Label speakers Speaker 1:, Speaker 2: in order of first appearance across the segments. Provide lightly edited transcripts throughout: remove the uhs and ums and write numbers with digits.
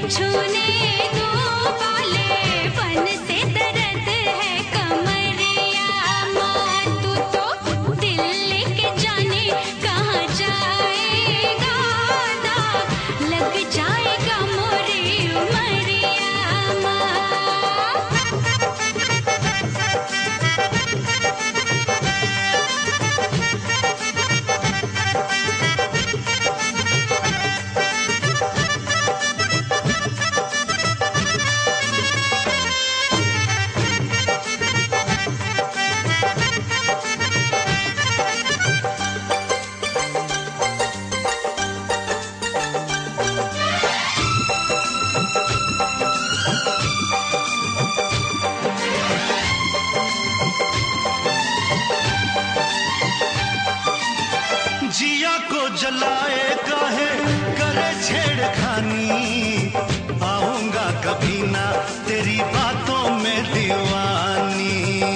Speaker 1: छूने दो बालेपन से दर्द है कमरिया माँ तू तो दिल लेके जाने कहाँ जाएगा दाग लग जाएगा मोरी उमरिया माँ।
Speaker 2: जिया को जलाए काहे करे छेड़खानी आऊंगा कभी ना तेरी बातों में दीवानी।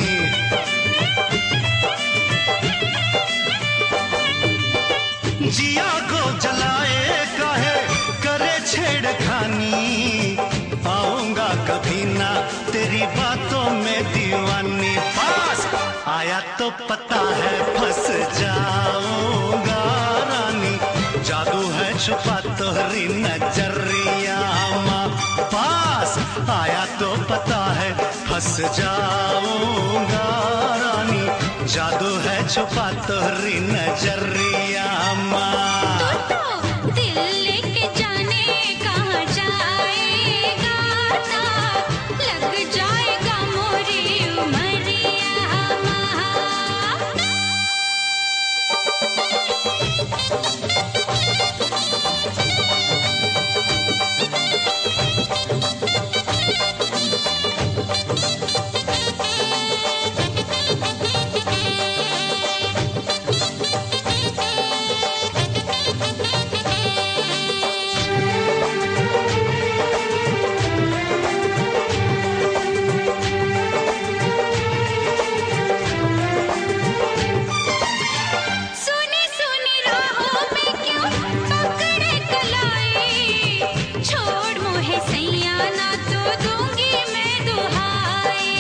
Speaker 2: जिया को जलाए काहे करे छेड़खानी आऊंगा कभी ना तेरी बातों में दीवानी। पास आया तो पता है फंस जाऊंगा रानी जादू है छुपा तोहरी नजरिया माँ। पास आया तो पता है फंस जाऊंगा रानी जादू है छुपा तोहरी नजरिया माँ।
Speaker 1: तू तो दिल लेके जाने कहाँ जाएगा दाग लग जाएगा मोरी उमरिया माँ। सुनी सुनी राहों में क्यों पकड़े कलाई छोड़ मोहे सैया ना तो दूंगी मैं दुहाई।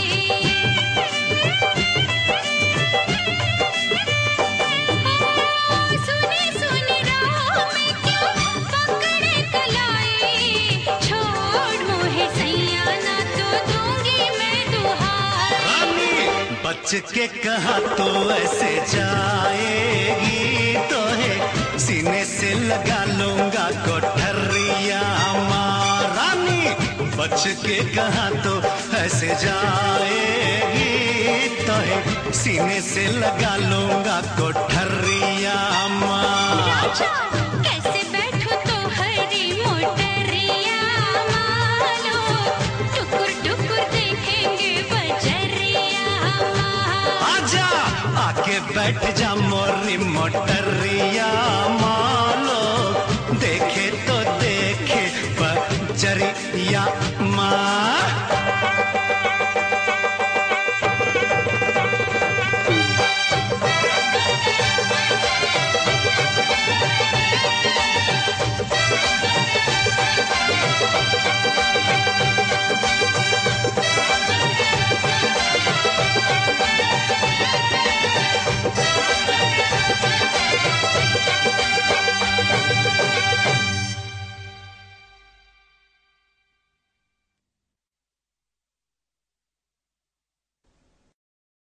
Speaker 1: सुनी सुनी राहों में क्यों पकड़े कलाई छोड़ मोहे सैया ना तो दूंगी मैं दुहाई।
Speaker 2: रानी बच के कहा तो ऐसे जाएगी तो है सीने से लगा लूंगा कोठरिया माँ। रानी बच के कहा तो ऐसे जाएगी तो है सीने से लगा लूंगा कोठरिया माँ।
Speaker 1: राजा कैसे बैठूं तो हरी मोटरिया मालो टुकुर टुकुर देखेंगे बजरिया माँ।
Speaker 2: आजा आके बैठ जा मोरी मोटरिया माँ।